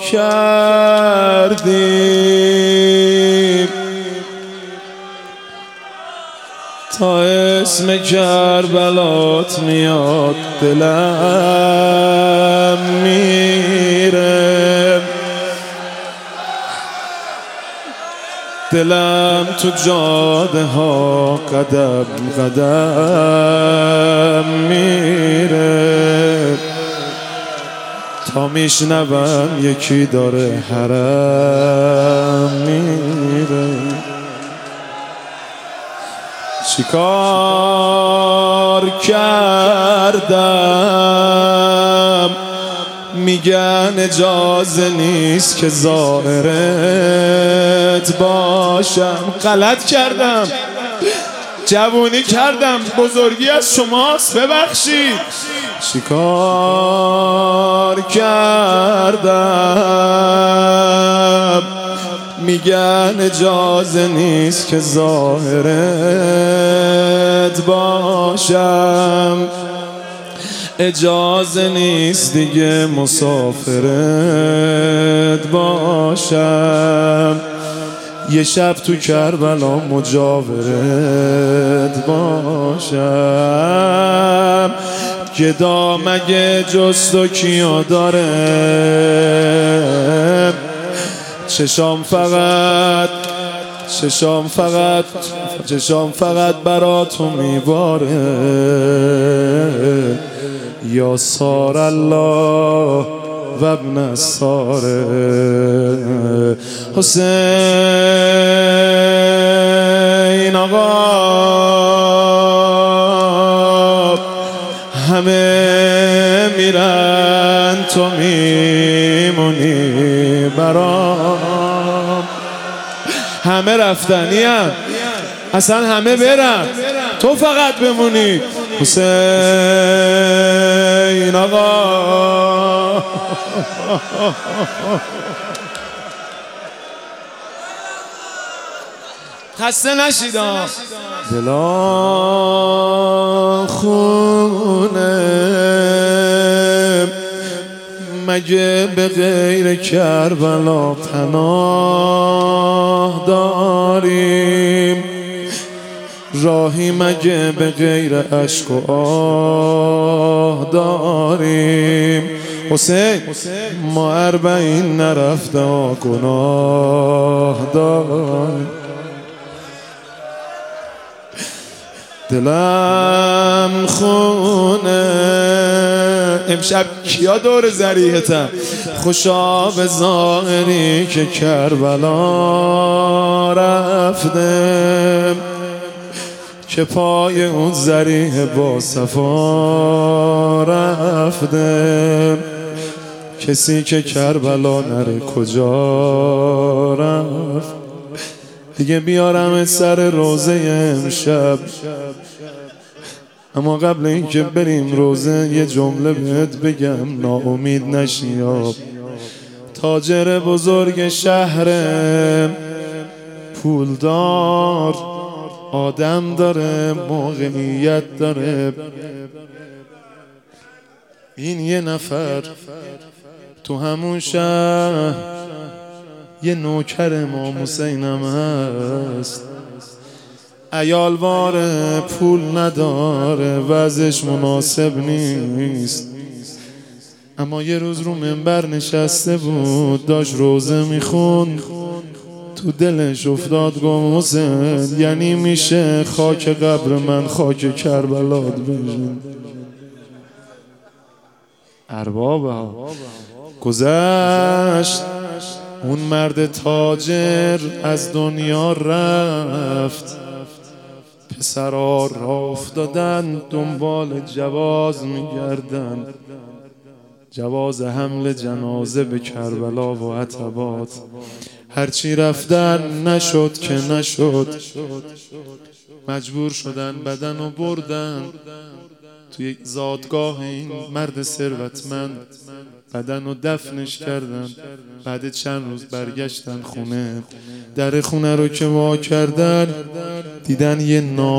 کردیم تا اسم کربلات میاد دلم میره، دلم تو جاده ها قدم قدم میره تا میشنوم یکی داره حرم میره. چیکار کردم میگن اجازه نیست که ظاهرت باشم. غلط کردم، جوونی کردم، بزرگی از شماست، ببخشید. چیکار کردم میگن اجازه نیست که ظاهرت باشم، اجازه نیست دیگه مسافرت باشم، یه شب تو کربلا مجاورت باشم. گدا مگه جز تو کیا داره، چشام فقط برا تو میباره. یا سار الله و ابن الساره حسین آقا، همه میرن تو میمونی برام. همه رفتنیم، اصلا همه برن، تو فقط بمونی. حسین آقا خسته نشیدم. دلا خونه مگه به غیر کربلا پناه داریم، راهی مگه به غیر عشق و آه داریم. حسین ما 40 نرفته گناه داریم. دلم خونه امشب کیا دور ذریحتم، خوشا به ظاهری که کربلا رفتم، که پای اون ذریح با صفا رفتم. کسی که کربلا نره کجا رفت. دیگه بیارم سر روزه امشب، اما قبل اینکه بریم روزه یه جمله بهت بگم ناامید نشی. تاجر بزرگ شهر پولدار، آدم داره، موقعیت داره. این یه نفر تو همون شهر یه نوکر امام حسینم هست، عیالواره، پول نداره، وضعش مناسب نیست. اما یه روز رو منبر نشسته بود، داشت روزه میخوند، تو دلش افتاد گم حسین یعنی میشه خاک قبر من خاک کربلات بشه. ارباب گذشت، اون مرد تاجر از دنیا رفت، پسرا راه افتادن دنبال جواز میگردن، جواز حمل جنازه به کربلا و عتبات. هرچی رفتن نشد که نشد، مجبور شدن بدن و بردن توی زادگاه این مرد ثروتمند، بدن و دفنش کردن. بعد چند روز برگشتن خونه، در خونه رو که وا کردن دیدن یه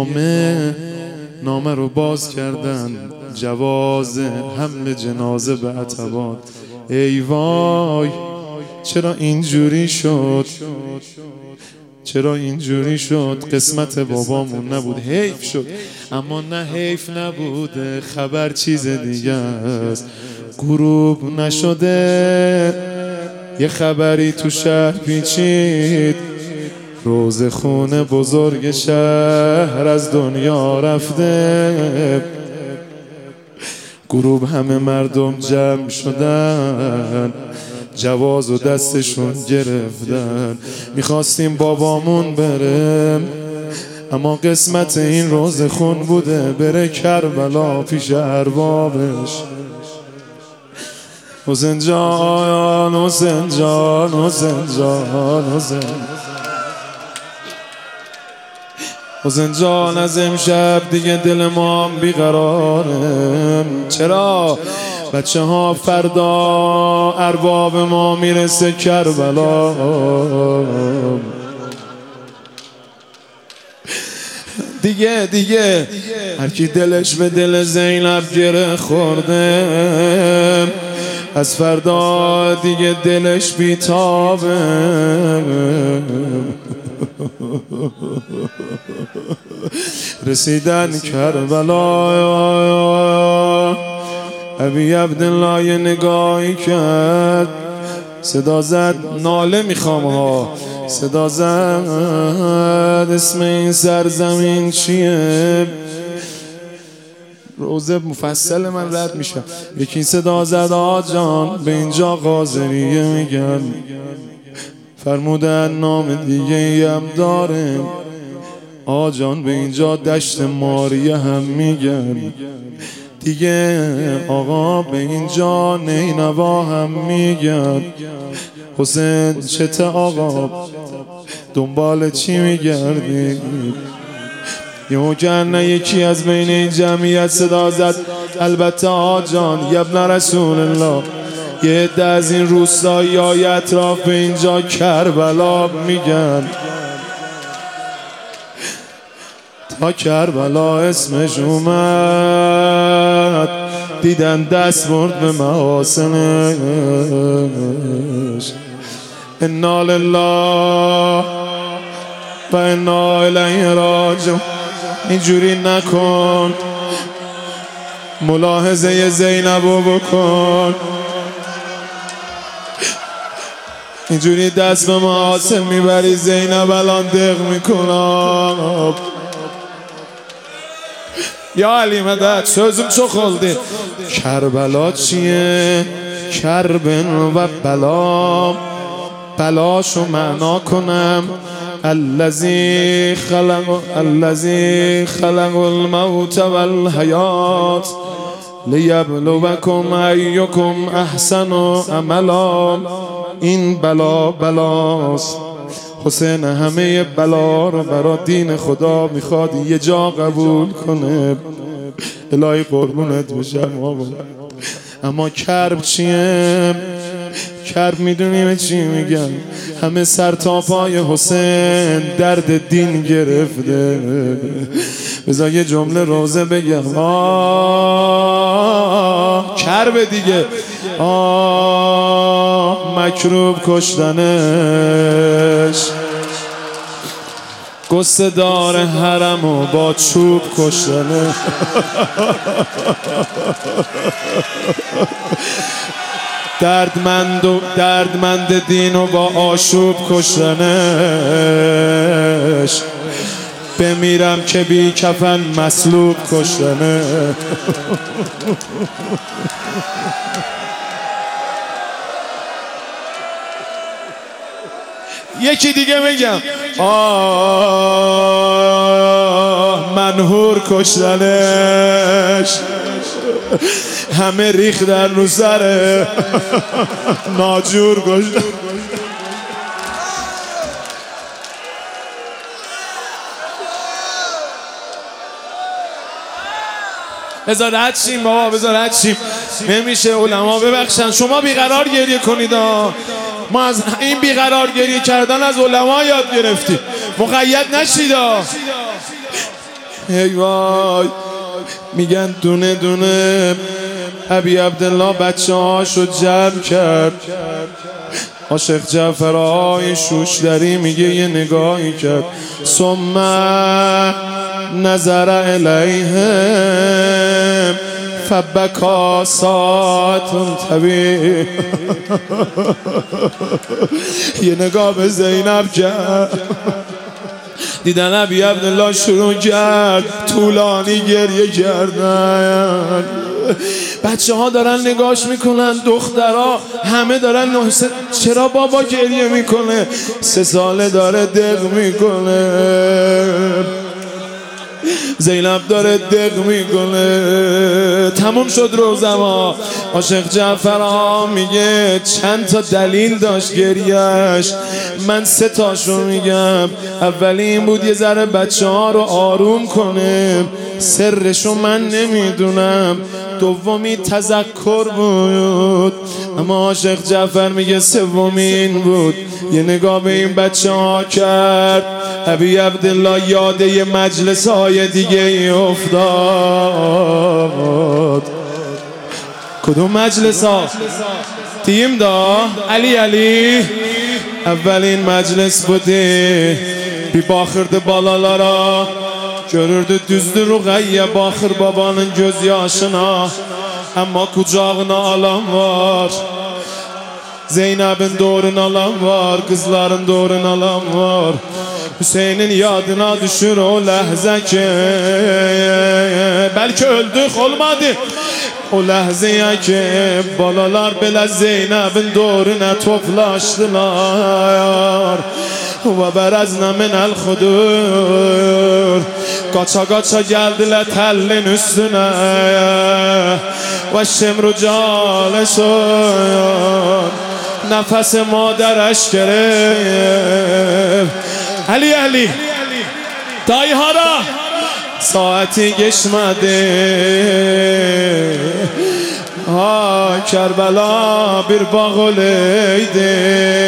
نامه رو باز کردن، جواز حمل جنازه به عتبات. ای وای چرا اینجوری شد؟ چرا اینجوری شد؟ قسمت بابامون نبود، حیف شد. اما نه حیف نبوده، خبر چیز دیگه است. غروب نشده یه خبری تو شهر پیچید، روزخون بزرگ شهر از دنیا رفته. غروب همه مردم جمع شدن، جواز و دستشون گرفتن. میخواستیم بابامون بره، اما قسمت این روزخون بوده بره کربلا پیش اربابش. حسین جان، حسین جان، حسین جان، حسین جان، از امشب دیگه دل ما بیقراره. چرا؟ بچه ها فردا ارباب ما میرسه کربلا. دیگه هر کی دلش به دل زینب گره خورده، از فردا دیگه دلش بیتابه. رسیدن کربلا، ابی عبدالله یه نگاهی کرد، صدا زد، ناله میخوام ها، صدا زد اسم این سرزمین چیه؟ روزه مفصل من رد میشه. یکی صدا زد آجان به اینجا قاضریه میگن، فرمودن نام دیگه ای هم داره آجان، به اینجا دشت ماریه هم میگن دیگه آقا، به اینجا نینوا هم میگن. حسین چته آقا دنبال چی میگردی؟ یوگن یکی از بین این جمعیت صدا زد، البته آجان یبن رسول الله، یه عده از این روستایی های اطراف به اینجا کربلا میگن. تا کربلا اسمش اومد، دیدن دست برد به محاسنش. انا لله و انا الیه راجعون. اینجوری نکن، ملاحظه زینبو بکن. اینجوری دست به محاسن میبری، زینب الان دق میکنم. یا علی مدد sözüm çok oldu. کربلا چیه؟ کربن و بلا، بلاشو معنا کنم. الذی خلق الموت والحیات لیبلوکم ایکم احسن عملا. این بلاست. حسین همه بلا رو برای دین خدا میخواد یه جا قبول کنه. الهی قربونت بشم آقا. اما کرب چیه؟ کرب میدونیم چی میگن؟ همه سر تا پای حسین درد دین گرفته. بذار یه جمله روزه بگم، کرب دیگه. مکروب کشتنش، قصه دار حرم و با چوب کشتنه. دردمند دین و با آشوب کشتنش. بمیرم که بی کفن مصلوب کشتنه. یکی دیگه میگم، منهور کشتنش. همه ریختن رو سره، ناجور کشتن. بذار رد شیم بابا، بذار رد شیم. نمیشه، علما ببخشن. شما بیقرار گریه کنید. ما از این بیقرار گریه کردن از علما یاد گرفتیم. مقید نشید. ای وای. میگن دونه دونه ابی عبدالله بچه هاشو جمع کرد، عاشق جعفرای شوشتری میگه یه نگاهی کرد ثم نظر الیهم فبکا ساعت طویل. یه نگاه به زینب کرد، دیدن ابی عبدالله شروع کرد طولانی گریه کردن. بچه ها دارن نگاش میکنن، دخترها همه دارن چرا بابا گریه میکنه؟ 3 ساله داره دق میکنه، زینب داره دق میکنه. تموم شد روزما. عاشق جعفر میگه چند تا دلیل داشت گریهش، من 3 تاشو میگم. اولین بود یه ذره بچه ها رو آروم کنه، سرشو من نمیدونم. دومی تذکر بود، اما عاشق جعفر میگه سومین بود یه نگاه به این بچه ها کرد. ابی عبدالله یاد یه مجلس های دیگه ای افتاد. کدوم مجلس ها؟ تیم دا علی اولین meclis budi bir baxırdı balalara, görürdü düzdü Ruqayyə, baxır babanın göz yaşına, amma kucağına alan var, Zeynəbin doğrun alan var, kızların doğrun alan var. Hüseyin'in yadına düşür o ləhzə ki belki öldük olmadı, o ləhzəyə ki balalar belə Zeynəbin doğruna toplaşdılar. Və bərəznə minəl xudur, qaça gəldilər təllin üstünə, və şimru calesun, nəfəs madərəş gerib. Ali dayı hara? Saati geçmedi, ha Kerbela bir bağ oleydi,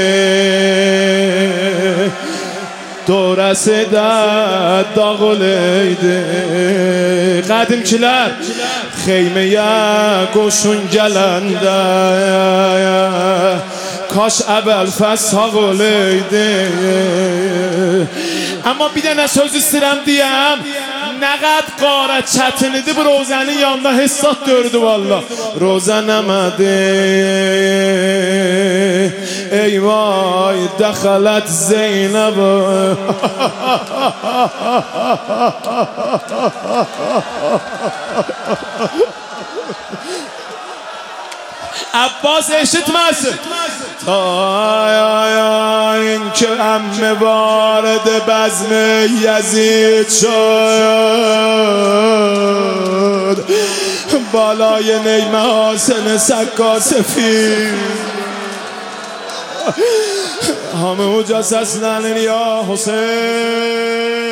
dorası da dağ oleydi. Qədimkilər xeyməyə qoşun gələndə, kaş əvvəl fəshaq oleydi. Amma bir dənə söz istəyirəm deyəm, nə qəd qarə çətin idi bu Rozənin yanında hissat dördü valla. Rozə nəmədi, ey vay dəxələt Zeynəb. Abbas eşitməsin. این که عمه وارد بزم یزید شد، بالای نیمه حاسن سکا سفید، همه او جسسنن یا حسین.